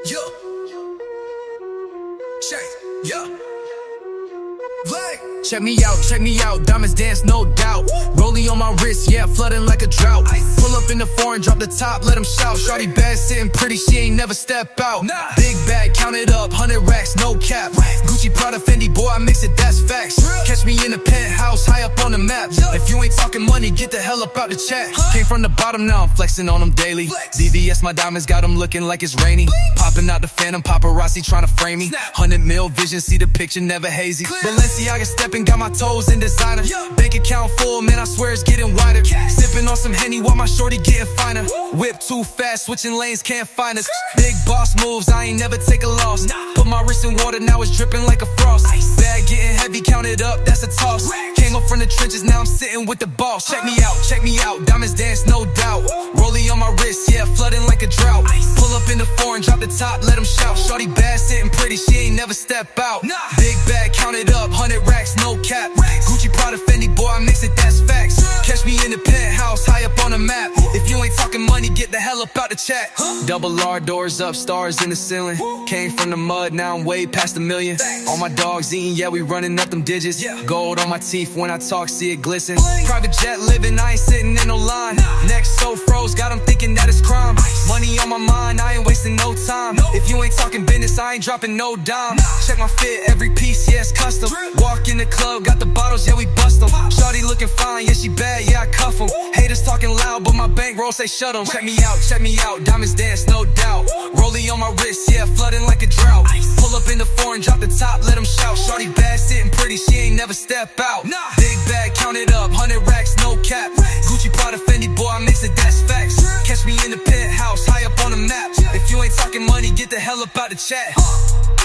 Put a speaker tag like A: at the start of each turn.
A: Yo. Check. Yo. Check me out, diamonds dance, no doubt. Rolling on my wrist, yeah, flooding like a drought. Pull up in the foreign, drop the top, let them shout. Shawty bad, sitting pretty, she ain't never step out. Big bag, count it up, 100 racks, no cap. Gucci, Prada, Fendi, boy, I mix it, that's facts. Catch me in the penthouse, high up on the map. If you ain't talking money, get the hell up out the chat. Came from the bottom, now I'm flexing on them daily. DVS, my diamonds got them looking like it's rainy. Popping out the phantom, paparazzi trying to frame me. 100 mil vision, see the picture, never hazy. Balenciaga stepping, got my toes in designer. Bank account full, man, I swear it's getting wider. Sipping on some Henny while my shorty getting finer. Whip too fast, switching lanes, can't find us. Big boss moves, I ain't never take a loss. Put my wrist in water, now it's dripping like a frost. Bag getting heavy, count it up, that's a toss. Came up from the trenches, now I'm sitting with the boss. Check me out, diamonds dance, no doubt. Rollie on my wrist, yeah, flooding like a drought. Pull up in the foreign, drop the top, let them shout. Shorty bad, sitting pretty, she ain't never step out. Big bag, count it up, 100 racks, no cap. Gucci, Prada, Fendi, boy, I mix it, that's facts. Catch me in the penthouse, high up on the map. If you ain't talking money, get the hell up out the chat. Double R, doors up, stars in the ceiling. Came from the mud, now I'm way past a million. All my dogs eating, yeah, we running up them digits. Gold on my teeth, when I talk, see it glisten. Private jet living, I ain't sitting in no line. Neck so froze, got them thinking that it's crime. Money on my mind, I ain't wasting no time. If you ain't talking business, I ain't dropping no dime. Check my fit, every piece, yeah, it's custom. Walk in the club, got the bottles, yeah, we bust them. Shawty looking fine, yeah, she bad, yeah, I cuff them. Haters talking loud, but my bankroll say shut them. Check me out, diamonds dance, no doubt. Rollie on my wrist, yeah, flooding like a drought. Pull up in the foreign, drop the top, let them shout. Shawty bad, sitting pretty, she ain't never step out. Big bag, count it up, 100 racks, no cap. Gucci, Prada, Fendi, boy, I mix it, that's facts. Catch me in the penthouse, high up on the map. If you ain't talking money, get the hell up out the chat.